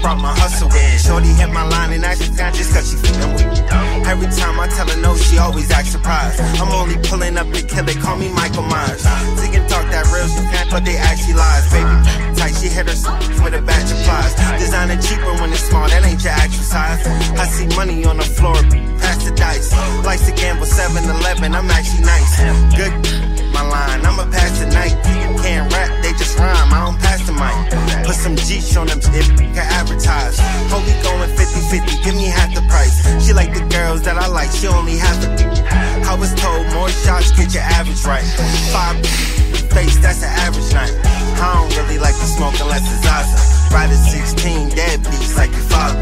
brought my hustle with me. Shorty hit my line and asked me just cause she feelin' with me. Every time I tell her no, she always act surprised. I'm only pulling up to kill it, call me Michael Myers. She can talk that real, she can't, but they actually lies. Baby, tight, she hit her with a batch of plies. Designer cheaper when it's small, that ain't your actual size. I see money on the floor, pass the dice. Likes to gamble 7-Eleven, I'm actually nice. Good, my line, I'ma pass the night. Can't rap, they just rhyme, I don't pass the mic. Put some G's on them, if can advertise. Hope we going 50-50, give me half the price. She like the girls that I like, she only have to. I was told more shots get your average right. 5 face, that's an average night. I don't really like to smoke unless it's Zaza. Ride a 16, deadbeats like your father.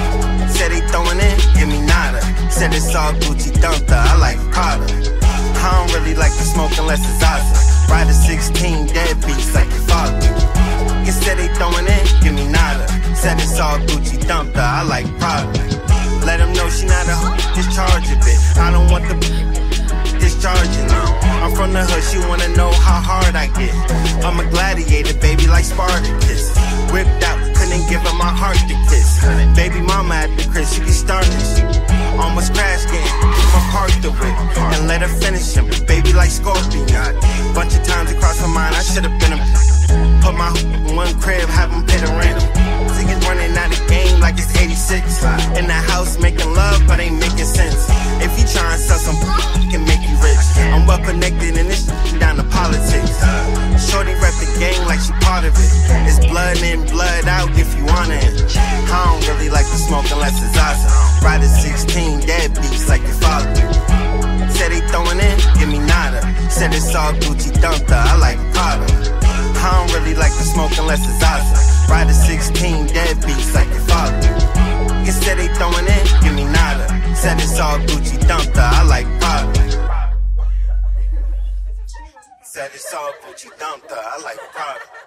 Said they throwing in, give me nada. Said it's all Gucci Dunta, I like Prada. I don't really like to smoke unless it's Zaza. Ride a 16, deadbeats like your father. You said they throwing in, give me nada. Said it's all Gucci Dunta, I like Prada. Let them know she not a discharge a bit. I don't want the discharging now. I'm from the hood, she wanna know how hard I get. I'm a gladiator, baby, like Spartacus. Whipped out, couldn't give her my heart to kiss. Baby mama at the crib, she be starting shit. Almost crash getting my park the whip and let her finish him, baby like Scorpion. Bunch of times across my mind, I should've been a. Put my in one crib, have him pit a random. Niggas running out of game like it's 86. In the house making love, but ain't making sense. If you try and sell some, he can make you rich. I'm well connected in this down to politics. Shorty rep the game like she part of it. It's blood in, blood out if you want it. I don't really like to smoke unless it's Zaza. Ride a 16, deadbeats like your father. Said they throwing in, give me nada. Said it's all Gucci Dunta, I like Prada. I don't really like to smoke unless it's Zaza. Ride a 16, deadbeats like your father. You said they throwing in, give me nada. Said it's all Gucci Dunta, I like Prada. Said it's all Gucci Dunta, I like Prada.